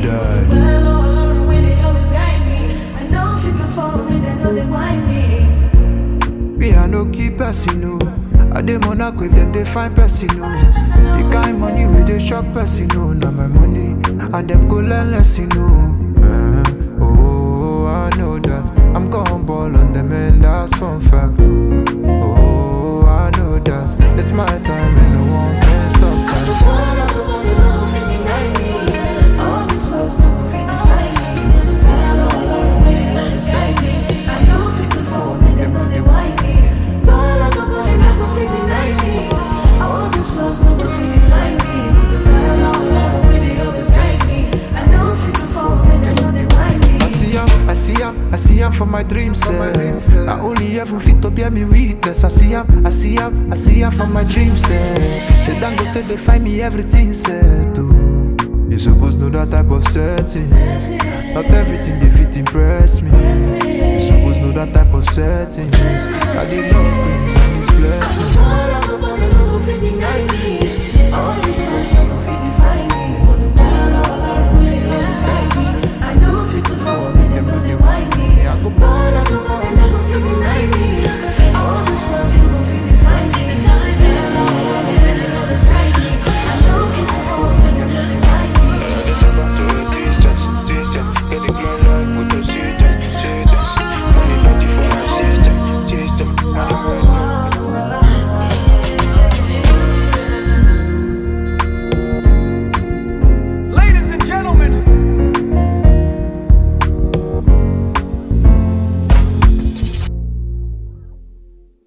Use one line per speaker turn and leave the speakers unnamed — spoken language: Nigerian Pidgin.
die. Me I no keep person no. I dey Monaco if them they find person no. The kind money where they shock person no. Now my money and them go learn lesson no. Oh, I know that I'm gon' ball on them and that's fun fact. Oh, I know that it's my time and no one can stop that. I see him for my dreams, I only ever fit to bear me witness. I see him for my dreams, Say don't go till they find me everything said too. You supposed know that type of setting. Not everything they fit impress me. You supposed know that type of setting. I did lost things and it's blessings.